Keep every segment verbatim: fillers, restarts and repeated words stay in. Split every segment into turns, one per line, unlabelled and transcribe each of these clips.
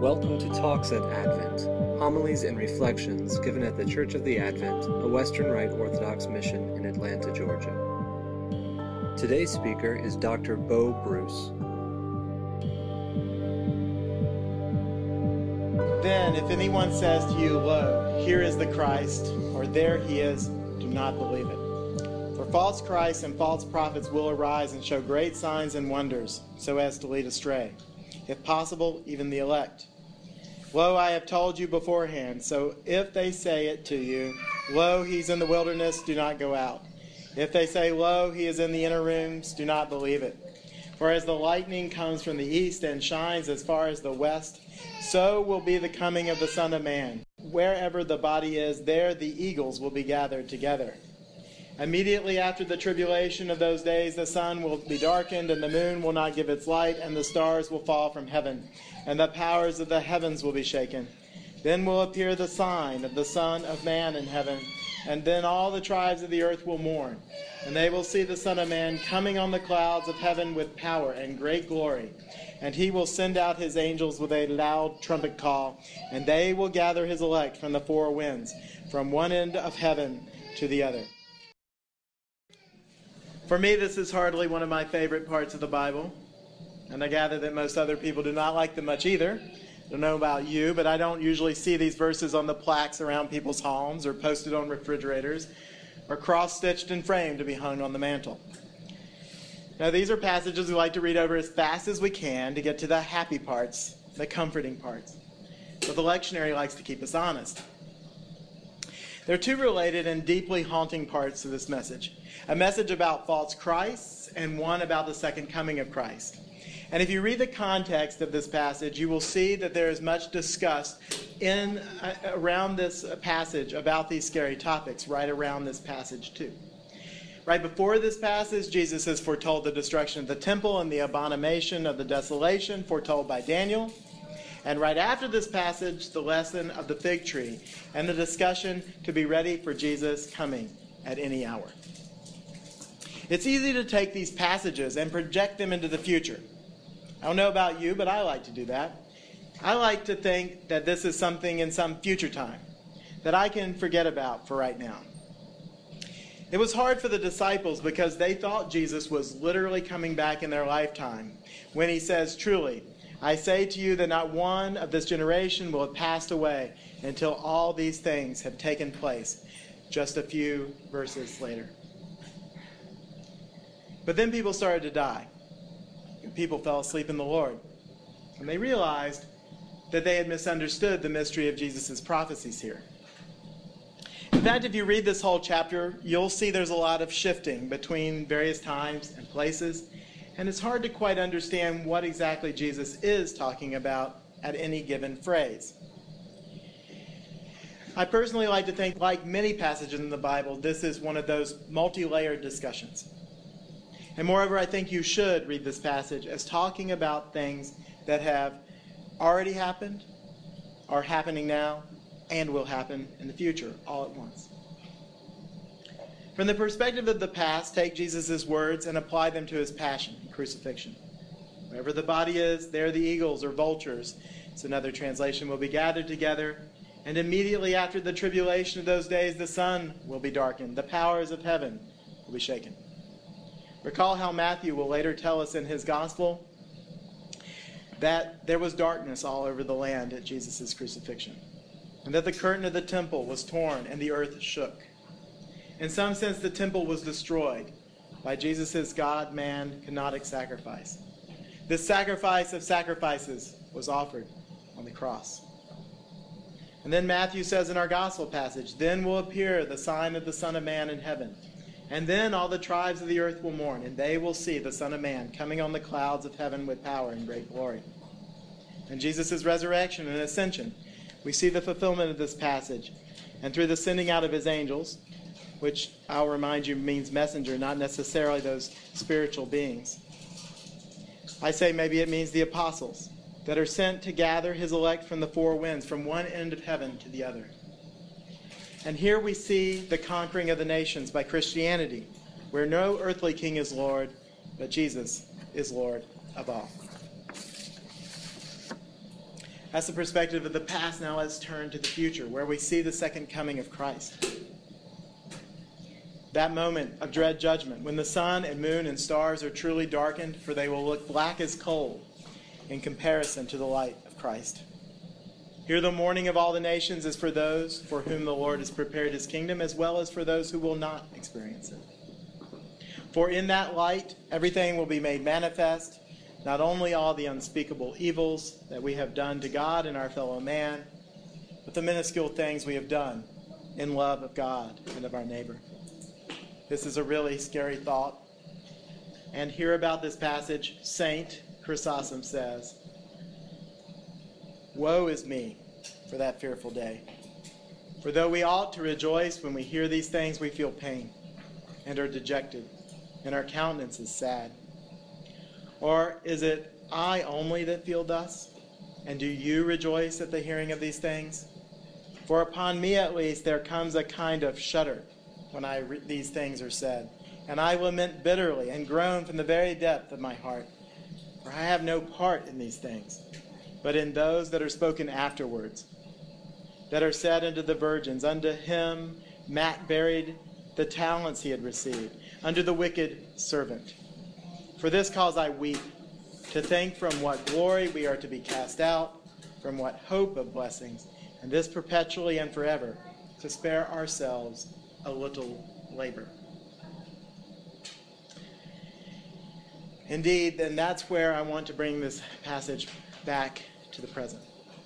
Welcome to Talks at Advent, homilies and reflections given at the Church of the Advent, a Western Rite Orthodox mission in Atlanta, Georgia. Today's speaker is Doctor Bo Bruce.
Then, if anyone says to you, "Lo, here is the Christ," or "There he is," do not believe it. For false Christs and false prophets will arise and show great signs and wonders, so as to lead astray, if possible, even the elect. Lo, I have told you beforehand, so if they say it to you, "Lo, he's in the wilderness," do not go out. If they say, "Lo, he is in the inner rooms," do not believe it. For as the lightning comes from the east and shines as far as the west, so will be the coming of the Son of Man. Wherever the body is, there the eagles will be gathered together. Immediately after the tribulation of those days, the sun will be darkened, and the moon will not give its light, and the stars will fall from heaven, and the powers of the heavens will be shaken. Then will appear the sign of the Son of Man in heaven, and then all the tribes of the earth will mourn, and they will see the Son of Man coming on the clouds of heaven with power and great glory. And he will send out his angels with a loud trumpet call, and they will gather his elect from the four winds, from one end of heaven to the other. For me, this is hardly one of my favorite parts of the Bible, and I gather that most other people do not like them much either. I don't know about you, but I don't usually see these verses on the plaques around people's homes or posted on refrigerators or cross-stitched and framed to be hung on the mantle. Now, these are passages we like to read over as fast as we can to get to the happy parts, the comforting parts. But the lectionary likes to keep us honest. There are two related and deeply haunting parts to this message. A message about false Christs and one about the second coming of Christ. And if you read the context of this passage, you will see that there is much discussed in uh, around this passage about these scary topics, right around this passage too. Right before this passage, Jesus has foretold the destruction of the temple and the abomination of the desolation foretold by Daniel. And right after this passage, the lesson of the fig tree and the discussion to be ready for Jesus coming at any hour. It's easy to take these passages and project them into the future. I don't know about you, but I like to do that. I like to think that this is something in some future time that I can forget about for right now. It was hard for the disciples because they thought Jesus was literally coming back in their lifetime when he says, "Truly, I say to you that not one of this generation will have passed away until all these things have taken place," just a few verses later. But then people started to die. People fell asleep in the Lord. And they realized that they had misunderstood the mystery of Jesus' prophecies here. In fact, if you read this whole chapter, you'll see there's a lot of shifting between various times and places, and it's hard to quite understand what exactly Jesus is talking about at any given phrase. I personally like to think, like many passages in the Bible, this is one of those multi-layered discussions. And moreover, I think you should read this passage as talking about things that have already happened, are happening now, and will happen in the future, all at once. From the perspective of the past, take Jesus' words and apply them to his passion and crucifixion. Wherever the body is, there the eagles or vultures, it's another translation, will be gathered together, and immediately after the tribulation of those days, the sun will be darkened, the powers of heaven will be shaken. Recall how Matthew will later tell us in his gospel that there was darkness all over the land at Jesus' crucifixion, and that the curtain of the temple was torn and the earth shook. In some sense, the temple was destroyed by Jesus' God-man canonic sacrifice. This sacrifice of sacrifices was offered on the cross. And then Matthew says in our gospel passage, "Then will appear the sign of the Son of Man in heaven. And then all the tribes of the earth will mourn, and they will see the Son of Man coming on the clouds of heaven with power and great glory." In Jesus' resurrection and ascension, we see the fulfillment of this passage. And through the sending out of his angels, which I'll remind you means messenger, not necessarily those spiritual beings. I say maybe it means the apostles that are sent to gather his elect from the four winds, from one end of heaven to the other. And here we see the conquering of the nations by Christianity, where no earthly king is Lord, but Jesus is Lord of all. That's the perspective of the past. Now let's turn to the future, where we see the second coming of Christ. That moment of dread judgment, when the sun and moon and stars are truly darkened, for they will look black as coal in comparison to the light of Christ. Here the mourning of all the nations is for those for whom the Lord has prepared his kingdom, as well as for those who will not experience it. For in that light, everything will be made manifest, not only all the unspeakable evils that we have done to God and our fellow man, but the minuscule things we have done in love of God and of our neighbor. This is a really scary thought. And here about this passage, Saint Chrysostom says, "Woe is me for that fearful day. For though we ought to rejoice when we hear these things, we feel pain and are dejected, and our countenance is sad. Or is it I only that feel thus? And do you rejoice at the hearing of these things? For upon me at least there comes a kind of shudder when I re- these things are said, and I lament bitterly and groan from the very depth of my heart. For I have no part in these things, but in those that are spoken afterwards, that are said unto the virgins, unto him Matt buried the talents he had received, unto the wicked servant. For this cause I weep, to think from what glory we are to be cast out, from what hope of blessings, and this perpetually and forever, to spare ourselves a little labor." Indeed, then that's where I want to bring this passage back to the present.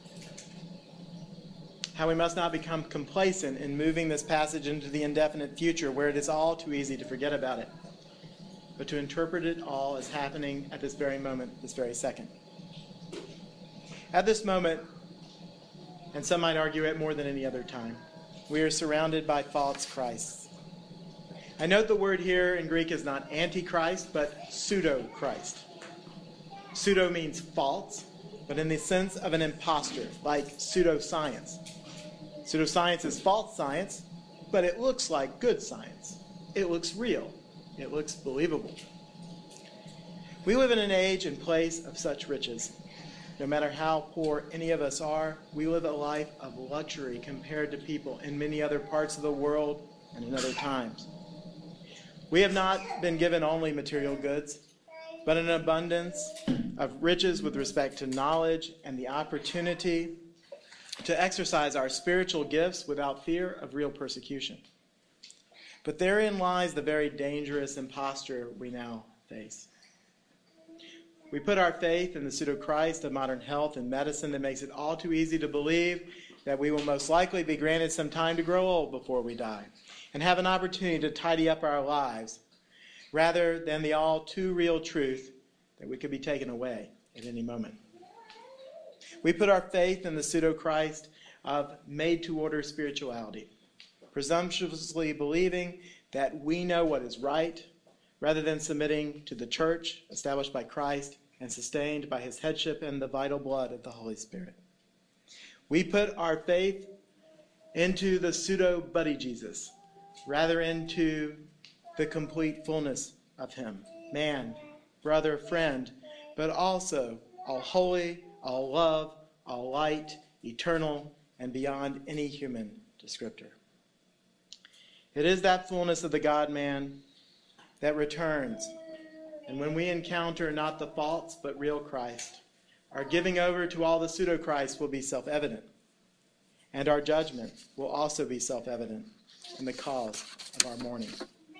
How we must not become complacent in moving this passage into the indefinite future, where it is all too easy to forget about it, but to interpret it all as happening at this very moment, this very second. At this moment, and some might argue it more than any other time, we are surrounded by false Christs. I note the word here in Greek is not antichrist, but pseudo-Christ. Pseudo means false, but in the sense of an impostor, like pseudoscience. Pseudoscience is false science, but it looks like good science. It looks real. It looks believable. We live in an age and place of such riches. No matter how poor any of us are, we live a life of luxury compared to people in many other parts of the world and in other times. We have not been given only material goods, but an abundance of riches with respect to knowledge and the opportunity to exercise our spiritual gifts without fear of real persecution. But therein lies the very dangerous imposture we now face. We put our faith in the pseudo-Christ of modern health and medicine that makes it all too easy to believe that we will most likely be granted some time to grow old before we die and have an opportunity to tidy up our lives, rather than the all too real truth that we could be taken away at any moment. We put our faith in the pseudo-Christ of made-to-order spirituality, presumptuously believing that we know what is right, rather than submitting to the church established by Christ and sustained by his headship and the vital blood of the Holy Spirit. We put our faith into the pseudo-buddy Jesus, rather into the complete fullness of him, man, brother, friend, but also all holy, all love, all light, eternal, and beyond any human descriptor. It is that fullness of the God-man that returns, and when we encounter not the false but real Christ, our giving over to all the pseudo-Christ will be self-evident, and our judgment will also be self-evident in the cause of our mourning.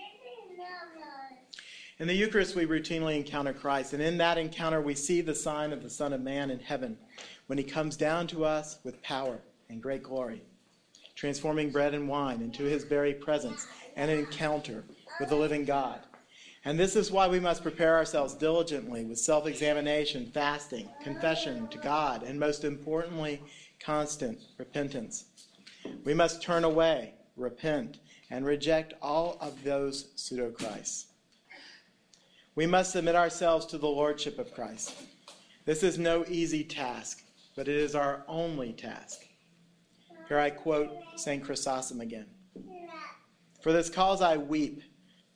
In the Eucharist, we routinely encounter Christ, and in that encounter we see the sign of the Son of Man in heaven when he comes down to us with power and great glory, transforming bread and wine into his very presence and an encounter with the living God. And this is why we must prepare ourselves diligently with self-examination, fasting, confession to God, and most importantly, constant repentance. We must turn away, repent, and reject all of those pseudo-Christs. We must submit ourselves to the lordship of Christ. This is no easy task, but it is our only task. Here I quote Saint Chrysostom again. "For this cause I weep,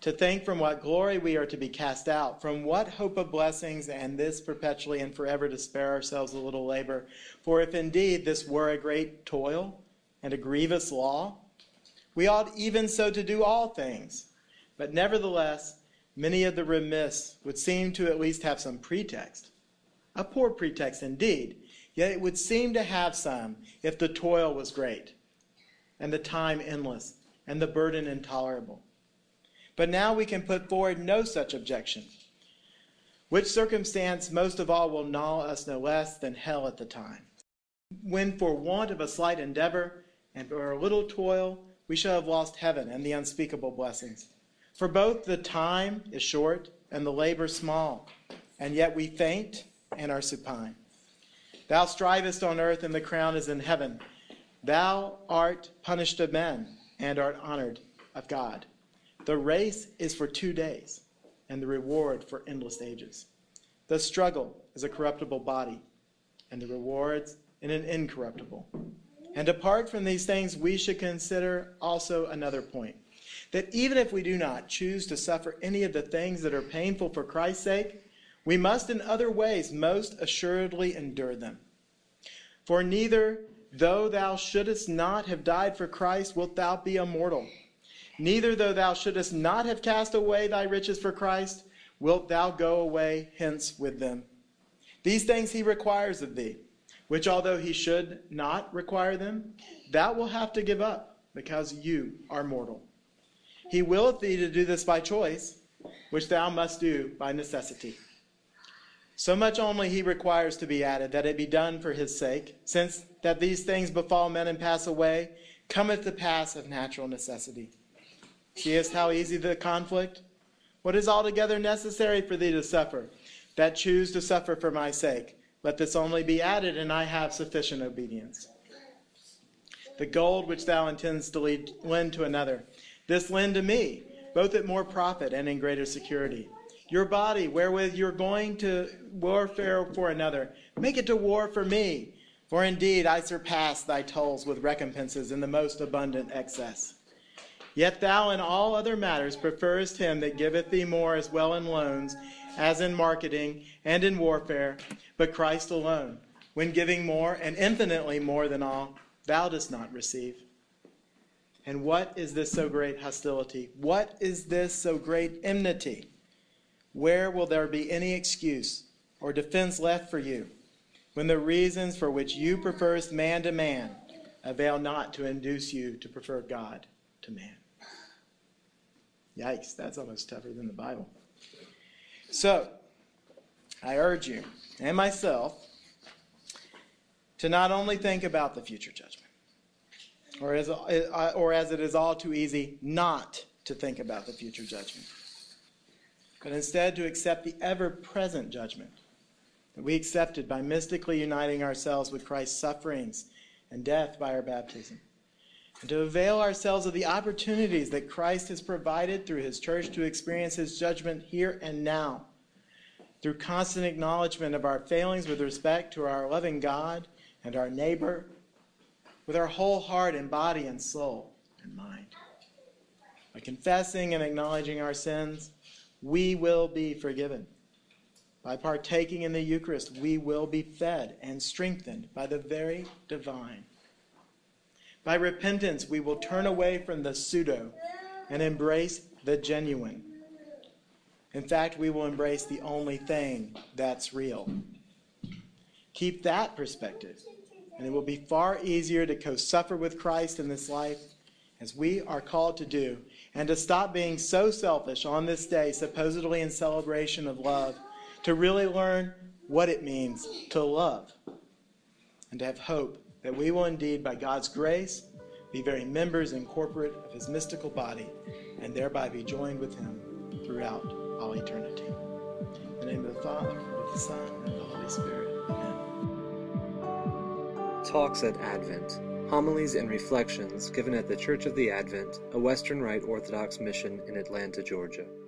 to think from what glory we are to be cast out, from what hope of blessings, and this perpetually and forever to spare ourselves a little labor. For if indeed this were a great toil and a grievous law, we ought even so to do all things. But nevertheless, many of the remiss would seem to at least have some pretext. A poor pretext indeed, yet it would seem to have some if the toil was great, and the time endless, and the burden intolerable. But now we can put forward no such objection, which circumstance most of all will gnaw us no less than hell at the time, when for want of a slight endeavor and for a little toil we shall have lost heaven and the unspeakable blessings. For both the time is short and the labor small, and yet we faint and are supine. Thou strivest on earth, and the crown is in heaven. Thou art punished of men, and art honored of God. The race is for two days, and the reward for endless ages. The struggle is a corruptible body, and the rewards in an incorruptible. And apart from these things, we should consider also another point, that even if we do not choose to suffer any of the things that are painful for Christ's sake, we must in other ways most assuredly endure them. For neither, though thou shouldest not have died for Christ, wilt thou be immortal. Neither, though thou shouldest not have cast away thy riches for Christ, wilt thou go away hence with them. These things he requires of thee, which although he should not require them, thou wilt have to give up, because you are mortal. He willeth thee to do this by choice, which thou must do by necessity. So much only he requires to be added, that it be done for his sake, since that these things befall men and pass away, cometh to pass of natural necessity. Seest how easy the conflict? What is altogether necessary for thee to suffer, that choose to suffer for my sake? Let this only be added, and I have sufficient obedience. The gold which thou intendest to lead, lend to another, this lend to me, both at more profit and in greater security. Your body, wherewith you're going to warfare for another, make it to war for me. For indeed I surpass thy tolls with recompenses in the most abundant excess. Yet thou in all other matters preferest him that giveth thee more, as well in loans as in marketing and in warfare, but Christ alone, when giving more and infinitely more than all, thou dost not receive. And what is this so great hostility? What is this so great enmity? Where will there be any excuse or defense left for you, when the reasons for which you preferest man to man avail not to induce you to prefer God to man? Yikes, that's almost tougher than the Bible. So, I urge you and myself to not only think about the future judgment, or as, or as it is all too easy not to think about the future judgment, but instead to accept the ever-present judgment that we accepted by mystically uniting ourselves with Christ's sufferings and death by our baptism, and to avail ourselves of the opportunities that Christ has provided through his church to experience his judgment here and now, through constant acknowledgement of our failings with respect to our loving God and our neighbor, with our whole heart and body and soul and mind. By confessing and acknowledging our sins, we will be forgiven. By partaking in the Eucharist, we will be fed and strengthened by the very divine. By repentance, we will turn away from the pseudo and embrace the genuine. In fact, we will embrace the only thing that's real. Keep that perspective, and it will be far easier to co-suffer with Christ in this life, as we are called to do, and to stop being so selfish on this day, supposedly in celebration of love, to really learn what it means to love, and to have hope that we will indeed, by God's grace, be very members and corporate of his mystical body, and thereby be joined with him throughout all eternity. In the name of the Father, and of the Son, and of the Holy Spirit. Amen.
Talks at Advent. Homilies and reflections given at the Church of the Advent, a Western Rite Orthodox mission in Atlanta, Georgia.